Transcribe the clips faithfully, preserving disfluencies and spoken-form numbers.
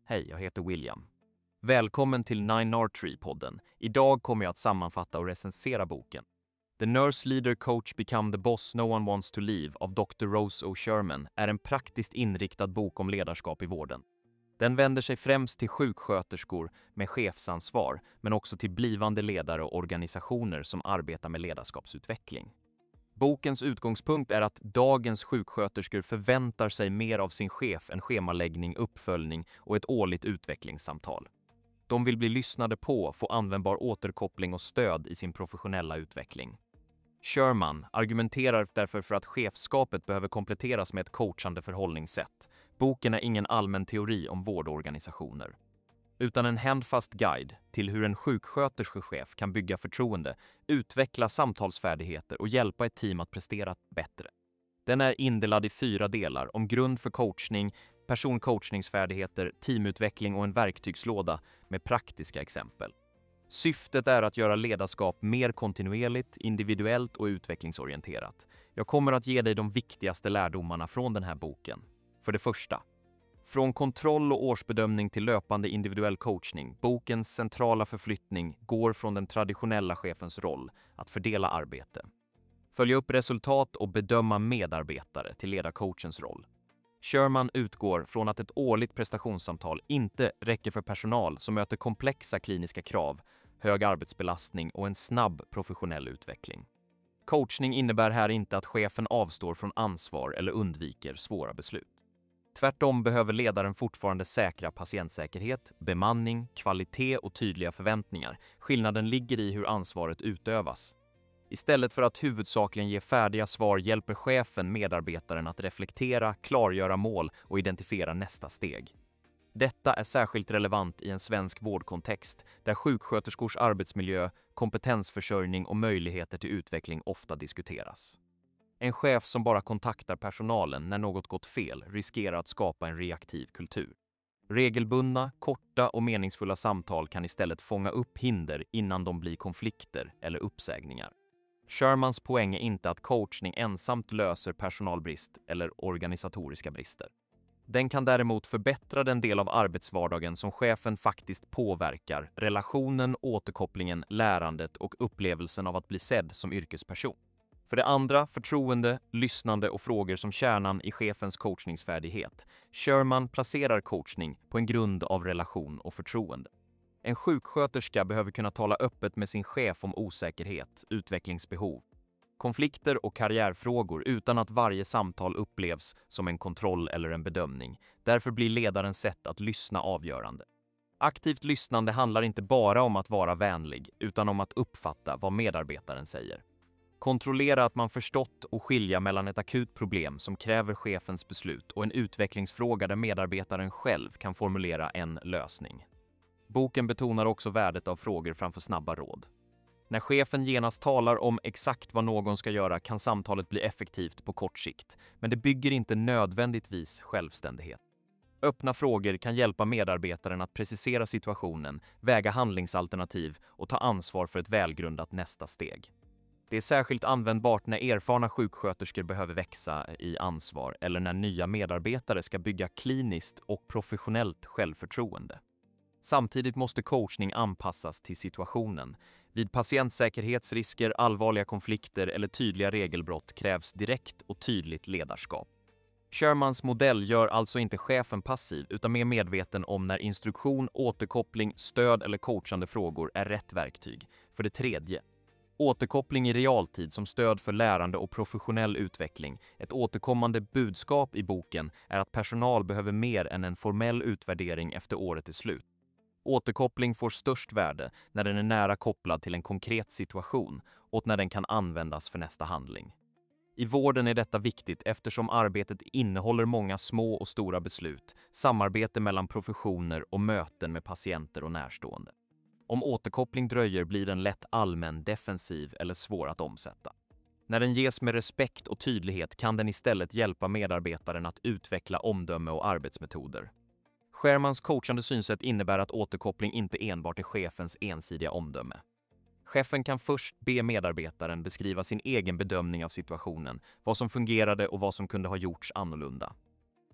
Hej, jag heter William. Välkommen till Nine R Tree-podden. Idag kommer jag att sammanfatta och recensera boken. The Nurse Leader Coach Become the Boss No One Wants to Leave av doktor Rose O. Sherman är en praktiskt inriktad bok om ledarskap i vården. Den vänder sig främst till sjuksköterskor med chefsansvar, men också till blivande ledare och organisationer som arbetar med ledarskapsutveckling. Bokens utgångspunkt är att dagens sjuksköterskor förväntar sig mer av sin chef än schemaläggning, uppföljning och ett årligt utvecklingssamtal. De vill bli lyssnade på, få användbar återkoppling och stöd i sin professionella utveckling. Sherman argumenterar därför för att chefskapet behöver kompletteras med ett coachande förhållningssätt. Boken är ingen allmän teori om vårdorganisationer, utan en handfast guide till hur en sjuksköterskechef kan bygga förtroende, utveckla samtalsfärdigheter och hjälpa ett team att prestera bättre. Den är indelad i fyra delar om grund för coachning, personcoachningsfärdigheter, teamutveckling och en verktygslåda med praktiska exempel. Syftet är att göra ledarskap mer kontinuerligt, individuellt och utvecklingsorienterat. Jag kommer att ge dig de viktigaste lärdomarna från den här boken. För det första, från kontroll och årsbedömning till löpande individuell coachning. Bokens centrala förflyttning går från den traditionella chefens roll att fördela arbete, följa upp resultat och bedöma medarbetare till ledarcoachens roll. Sherman utgår från att ett årligt prestationssamtal inte räcker för personal som möter komplexa kliniska krav, hög arbetsbelastning och en snabb professionell utveckling. Coachning innebär här inte att chefen avstår från ansvar eller undviker svåra beslut. Tvärtom behöver ledaren fortfarande säkra patientsäkerhet, bemanning, kvalitet och tydliga förväntningar. Skillnaden ligger i hur ansvaret utövas. Istället för att huvudsakligen ge färdiga svar hjälper chefen medarbetaren att reflektera, klargöra mål och identifiera nästa steg. Detta är särskilt relevant i en svensk vårdkontext där sjuksköterskors arbetsmiljö, kompetensförsörjning och möjligheter till utveckling ofta diskuteras. En chef som bara kontaktar personalen när något gått fel riskerar att skapa en reaktiv kultur. Regelbundna, korta och meningsfulla samtal kan istället fånga upp hinder innan de blir konflikter eller uppsägningar. Shermans poäng är inte att coachning ensamt löser personalbrist eller organisatoriska brister. Den kan däremot förbättra den del av arbetsvardagen som chefen faktiskt påverkar: relationen, återkopplingen, lärandet och upplevelsen av att bli sedd som yrkesperson. För det andra, förtroende, lyssnande och frågor som kärnan i chefens coachningsfärdighet. Sherman placerar coachning på en grund av relation och förtroende. En sjuksköterska behöver kunna tala öppet med sin chef om osäkerhet, utvecklingsbehov, konflikter och karriärfrågor utan att varje samtal upplevs som en kontroll eller en bedömning. Därför blir ledarens sätt att lyssna avgörande. Aktivt lyssnande handlar inte bara om att vara vänlig, utan om att uppfatta vad medarbetaren säger. Kontrollera att man förstått och skilja mellan ett akut problem som kräver chefens beslut och en utvecklingsfråga där medarbetaren själv kan formulera en lösning. Boken betonar också värdet av frågor framför snabba råd. När chefen genast talar om exakt vad någon ska göra kan samtalet bli effektivt på kort sikt, men det bygger inte nödvändigtvis självständighet. Öppna frågor kan hjälpa medarbetaren att precisera situationen, väga handlingsalternativ och ta ansvar för ett välgrundat nästa steg. Det är särskilt användbart när erfarna sjuksköterskor behöver växa i ansvar eller när nya medarbetare ska bygga kliniskt och professionellt självförtroende. Samtidigt måste coachning anpassas till situationen. Vid patientsäkerhetsrisker, allvarliga konflikter eller tydliga regelbrott krävs direkt och tydligt ledarskap. Shermans modell gör alltså inte chefen passiv utan mer medveten om när instruktion, återkoppling, stöd eller coachande frågor är rätt verktyg. För det tredje, återkoppling i realtid som stöd för lärande och professionell utveckling. Ett återkommande budskap i boken är att personal behöver mer än en formell utvärdering efter året är slut. Återkoppling får störst värde när den är nära kopplad till en konkret situation och när den kan användas för nästa handling. I vården är detta viktigt eftersom arbetet innehåller många små och stora beslut, samarbete mellan professioner och möten med patienter och närstående. Om återkoppling dröjer blir den lätt allmän, defensiv eller svår att omsätta. När den ges med respekt och tydlighet kan den istället hjälpa medarbetaren att utveckla omdöme och arbetsmetoder. Shermans coachande synsätt innebär att återkoppling inte enbart är chefens ensidiga omdöme. Chefen kan först be medarbetaren beskriva sin egen bedömning av situationen, vad som fungerade och vad som kunde ha gjorts annorlunda.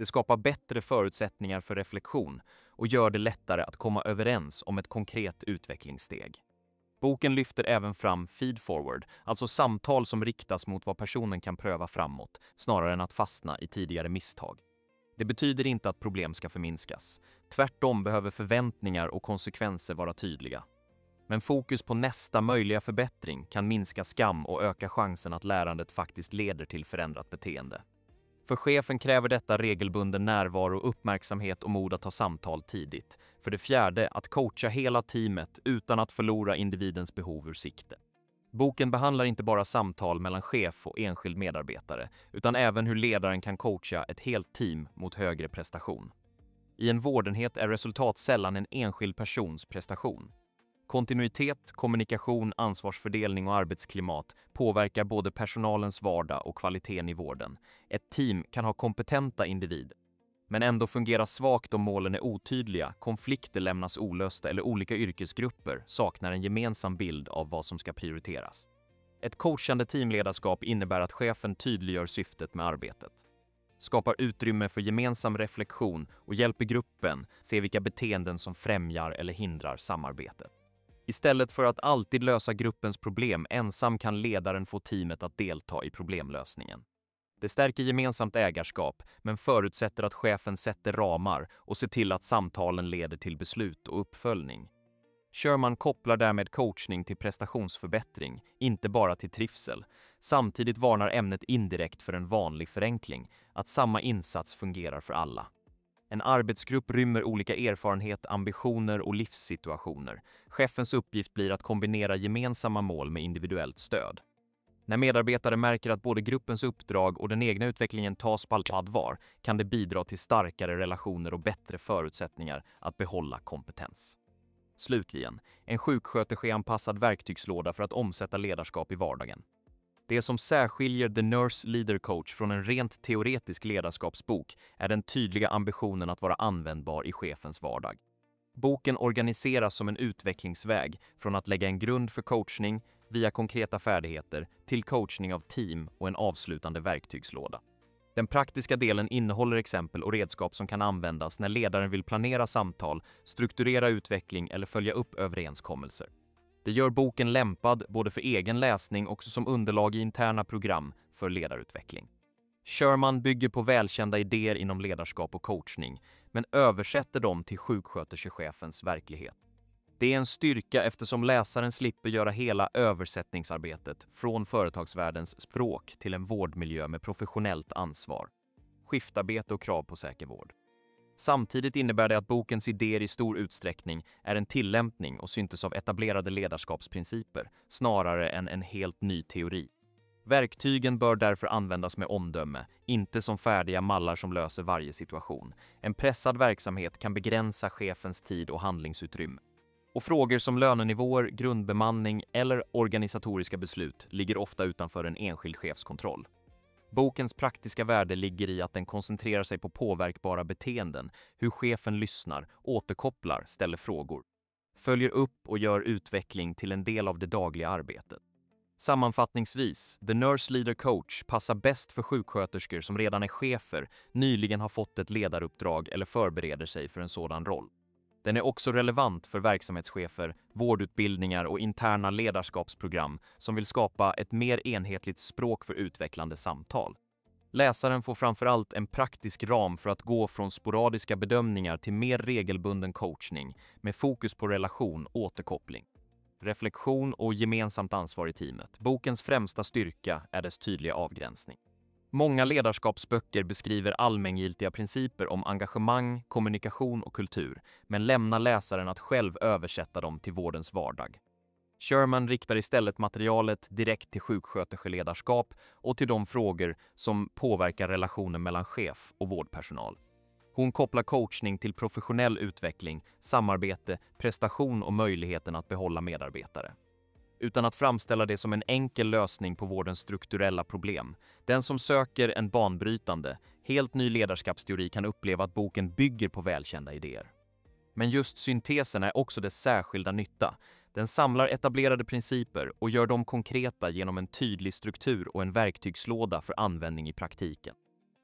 Det skapar bättre förutsättningar för reflektion och gör det lättare att komma överens om ett konkret utvecklingssteg. Boken lyfter även fram feed-forward, alltså samtal som riktas mot vad personen kan pröva framåt, snarare än att fastna i tidigare misstag. Det betyder inte att problem ska förminskas. Tvärtom behöver förväntningar och konsekvenser vara tydliga. Men fokus på nästa möjliga förbättring kan minska skam och öka chansen att lärandet faktiskt leder till förändrat beteende. För chefen kräver detta regelbunden närvaro, uppmärksamhet och mod att ta samtal tidigt. För det fjärde, att coacha hela teamet utan att förlora individens behov ur sikte. Boken behandlar inte bara samtal mellan chef och enskild medarbetare, utan även hur ledaren kan coacha ett helt team mot högre prestation. I en vårdenhet är resultat sällan en enskild persons prestation. Kontinuitet, kommunikation, ansvarsfördelning och arbetsklimat påverkar både personalens vardag och kvaliteten i vården. Ett team kan ha kompetenta individer, men ändå fungera svagt om målen är otydliga, konflikter lämnas olösta eller olika yrkesgrupper saknar en gemensam bild av vad som ska prioriteras. Ett coachande teamledarskap innebär att chefen tydliggör syftet med arbetet, skapar utrymme för gemensam reflektion och hjälper gruppen se vilka beteenden som främjar eller hindrar samarbetet. Istället för att alltid lösa gruppens problem ensam kan ledaren få teamet att delta i problemlösningen. Det stärker gemensamt ägarskap, men förutsätter att chefen sätter ramar och ser till att samtalen leder till beslut och uppföljning. Sherman kopplar därmed coachning till prestationsförbättring, inte bara till trivsel. Samtidigt varnar ämnet indirekt för en vanlig förenkling, att samma insats fungerar för alla. En arbetsgrupp rymmer olika erfarenhet, ambitioner och livssituationer. Chefens uppgift blir att kombinera gemensamma mål med individuellt stöd. När medarbetare märker att både gruppens uppdrag och den egna utvecklingen tas på allvar kan det bidra till starkare relationer och bättre förutsättningar att behålla kompetens. Slutligen, en sjuksköterskeanpassad verktygslåda för att omsätta ledarskap i vardagen. Det som särskiljer The Nurse Leader Coach från en rent teoretisk ledarskapsbok är den tydliga ambitionen att vara användbar i chefens vardag. Boken organiseras som en utvecklingsväg från att lägga en grund för coachning via konkreta färdigheter till coachning av team och en avslutande verktygslåda. Den praktiska delen innehåller exempel och redskap som kan användas när ledaren vill planera samtal, strukturera utveckling eller följa upp överenskommelser. Det gör boken lämpad både för egen läsning och som underlag i interna program för ledarutveckling. Sherman bygger på välkända idéer inom ledarskap och coachning, men översätter dem till sjuksköterskechefens verklighet. Det är en styrka eftersom läsaren slipper göra hela översättningsarbetet från företagsvärldens språk till en vårdmiljö med professionellt ansvar, skiftarbete och krav på säker vård. Samtidigt innebär det att bokens idéer i stor utsträckning är en tillämpning och syntes av etablerade ledarskapsprinciper snarare än en helt ny teori. Verktygen bör därför användas med omdöme, inte som färdiga mallar som löser varje situation. En pressad verksamhet kan begränsa chefens tid och handlingsutrymme. Och frågor som lönenivåer, grundbemanning eller organisatoriska beslut ligger ofta utanför en enskild chefskontroll. Bokens praktiska värde ligger i att den koncentrerar sig på påverkbara beteenden, hur chefen lyssnar, återkopplar, ställer frågor, följer upp och gör utveckling till en del av det dagliga arbetet. Sammanfattningsvis, The Nurse Leader Coach passar bäst för sjuksköterskor som redan är chefer, nyligen har fått ett ledaruppdrag eller förbereder sig för en sådan roll. Den är också relevant för verksamhetschefer, vårdutbildningar och interna ledarskapsprogram som vill skapa ett mer enhetligt språk för utvecklande samtal. Läsaren får framförallt en praktisk ram för att gå från sporadiska bedömningar till mer regelbunden coachning med fokus på relation, återkoppling, reflektion och gemensamt ansvar i teamet. Bokens främsta styrka är dess tydliga avgränsning. Många ledarskapsböcker beskriver allmängiltiga principer om engagemang, kommunikation och kultur, men lämnar läsaren att själv översätta dem till vårdens vardag. Sherman riktar istället materialet direkt till sjuksköterskeledarskap och till de frågor som påverkar relationen mellan chef och vårdpersonal. Hon kopplar coachning till professionell utveckling, samarbete, prestation och möjligheten att behålla medarbetare. Utan att framställa det som en enkel lösning på vårdens strukturella problem. Den som söker en banbrytande, helt ny ledarskapsteori kan uppleva att boken bygger på välkända idéer. Men just syntesen är också dess särskilda nytta. Den samlar etablerade principer och gör dem konkreta genom en tydlig struktur och en verktygslåda för användning i praktiken.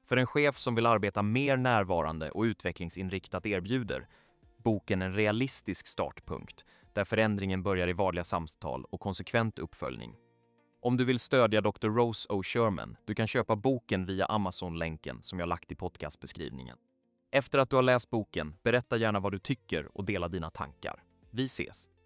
För en chef som vill arbeta mer närvarande och utvecklingsinriktat erbjuder boken en realistisk startpunkt där förändringen börjar i vanliga samtal och konsekvent uppföljning. Om du vill stödja doktor Rose O. Sherman, du kan köpa boken via Amazon-länken som jag lagt i podcastbeskrivningen. Efter att du har läst boken, berätta gärna vad du tycker och dela dina tankar. Vi ses!